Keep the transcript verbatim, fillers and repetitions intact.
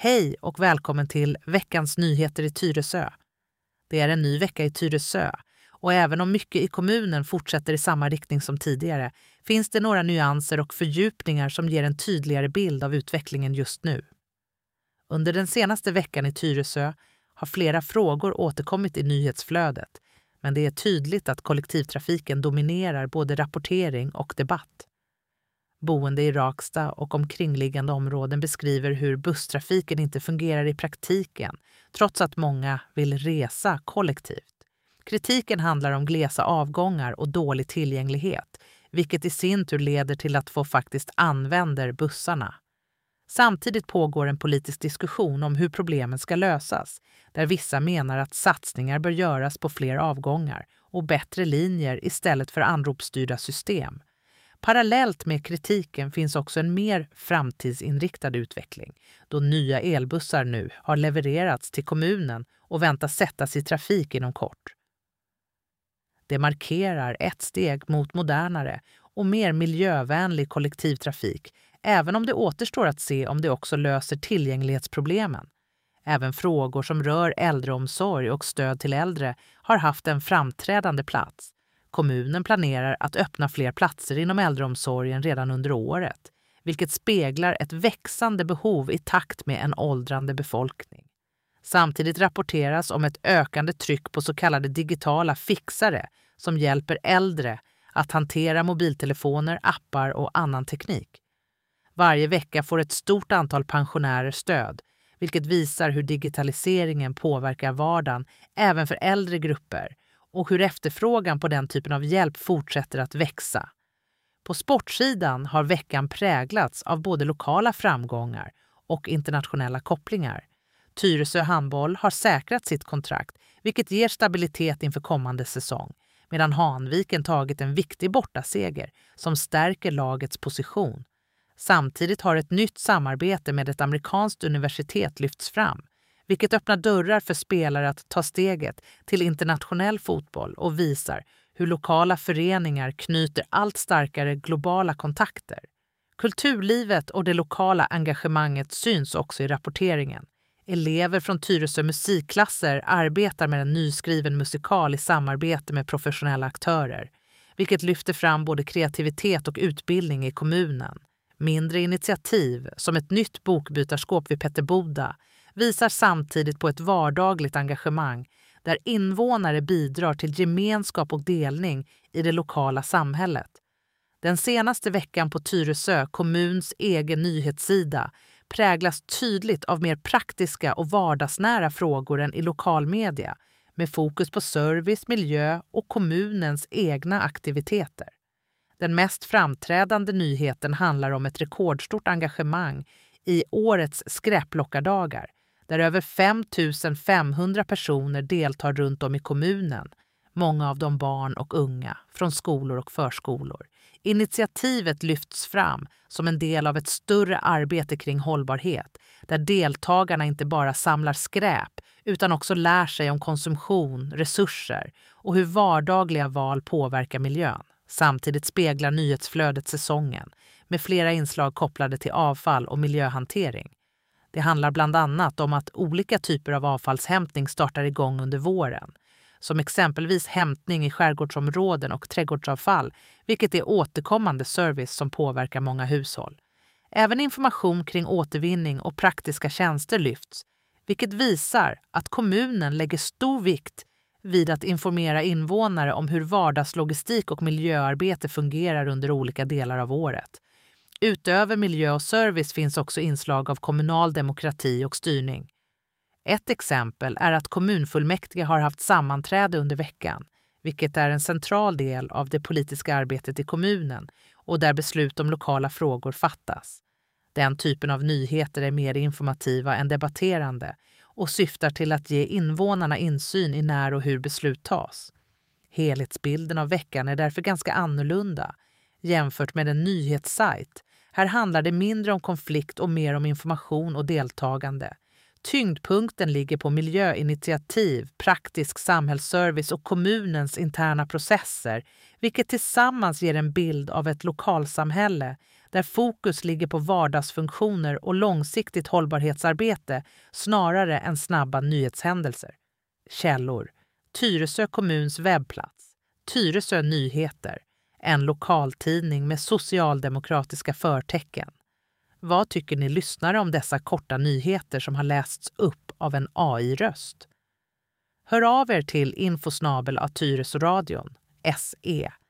Hej och välkommen till veckans nyheter i Tyresö. Det är en ny vecka i Tyresö och även om mycket i kommunen fortsätter i samma riktning som tidigare finns det några nyanser och fördjupningar som ger en tydligare bild av utvecklingen just nu. Under den senaste veckan i Tyresö har flera frågor återkommit i nyhetsflödet, men det är tydligt att kollektivtrafiken dominerar både rapportering och debatt. Boende i Raksta och omkringliggande områden beskriver hur busstrafiken inte fungerar i praktiken, trots att många vill resa kollektivt. Kritiken handlar om glesa avgångar och dålig tillgänglighet, vilket i sin tur leder till att få faktiskt använder bussarna. Samtidigt pågår en politisk diskussion om hur problemen ska lösas, där vissa menar att satsningar bör göras på fler avgångar och bättre linjer istället för anropsstyrda system. Parallellt med kritiken finns också en mer framtidsinriktad utveckling, då nya elbussar nu har levererats till kommunen och väntas sättas i trafik inom kort. Det markerar ett steg mot modernare och mer miljövänlig kollektivtrafik, även om det återstår att se om det också löser tillgänglighetsproblemen. Även frågor som rör äldreomsorg och stöd till äldre har haft en framträdande plats. Kommunen planerar att öppna fler platser inom äldreomsorgen redan under året, vilket speglar ett växande behov i takt med en åldrande befolkning. Samtidigt rapporteras om ett ökande tryck på så kallade digitala fixare som hjälper äldre att hantera mobiltelefoner, appar och annan teknik. Varje vecka får ett stort antal pensionärer stöd, vilket visar hur digitaliseringen påverkar vardagen även för äldre grupper och hur efterfrågan på den typen av hjälp fortsätter att växa. På sportsidan har veckan präglats av både lokala framgångar och internationella kopplingar. Tyresö handboll har säkrat sitt kontrakt, vilket ger stabilitet inför kommande säsong, medan Hanviken tagit en viktig bortaseger som stärker lagets position. Samtidigt har ett nytt samarbete med ett amerikanskt universitet lyfts fram, vilket öppnar dörrar för spelare att ta steget till internationell fotboll och visar hur lokala föreningar knyter allt starkare globala kontakter. Kulturlivet och det lokala engagemanget syns också i rapporteringen. Elever från Tyresö musikklasser arbetar med en nyskriven musikal i samarbete med professionella aktörer, vilket lyfter fram både kreativitet och utbildning i kommunen. Mindre initiativ, som ett nytt bokbytarskåp vid Petterboda, visar samtidigt på ett vardagligt engagemang där invånare bidrar till gemenskap och delning i det lokala samhället. Den senaste veckan på Tyresö kommuns egen nyhetssida präglas tydligt av mer praktiska och vardagsnära frågor än i lokalmedia, med fokus på service, miljö och kommunens egna aktiviteter. Den mest framträdande nyheten handlar om ett rekordstort engagemang i årets skräpplockardagar, där över fem tusen femhundra personer deltar runt om i kommunen, många av dem barn och unga från skolor och förskolor. Initiativet lyfts fram som en del av ett större arbete kring hållbarhet, där deltagarna inte bara samlar skräp utan också lär sig om konsumtion, resurser och hur vardagliga val påverkar miljön. Samtidigt speglar nyhetsflödet säsongen med flera inslag kopplade till avfall och miljöhantering. Det handlar bland annat om att olika typer av avfallshämtning startar igång under våren, som exempelvis hämtning i skärgårdsområden och trädgårdsavfall, vilket är återkommande service som påverkar många hushåll. Även information kring återvinning och praktiska tjänster lyfts, vilket visar att kommunen lägger stor vikt vid att informera invånare om hur vardagslogistik och miljöarbete fungerar under olika delar av året. Utöver miljö och service finns också inslag av kommunal demokrati och styrning. Ett exempel är att kommunfullmäktige har haft sammanträde under veckan, vilket är en central del av det politiska arbetet i kommunen och där beslut om lokala frågor fattas. Den typen av nyheter är mer informativa än debatterande och syftar till att ge invånarna insyn i när och hur beslut tas. Helhetsbilden av veckan är därför ganska annorlunda jämfört med en nyhetssajt. Här handlar det mindre om konflikt och mer om information och deltagande. Tyngdpunkten ligger på miljöinitiativ, praktisk samhällsservice och kommunens interna processer, vilket tillsammans ger en bild av ett lokalsamhälle där fokus ligger på vardagsfunktioner och långsiktigt hållbarhetsarbete snarare än snabba nyhetshändelser. Källor: Tyresö kommuns webbplats, Tyresö Nyheter, en lokaltidning med socialdemokratiska förtecken. Vad tycker ni lyssnare om dessa korta nyheter som har lästs upp av en A I-röst? Hör av er till infosnabel av Tyresöradion, S E.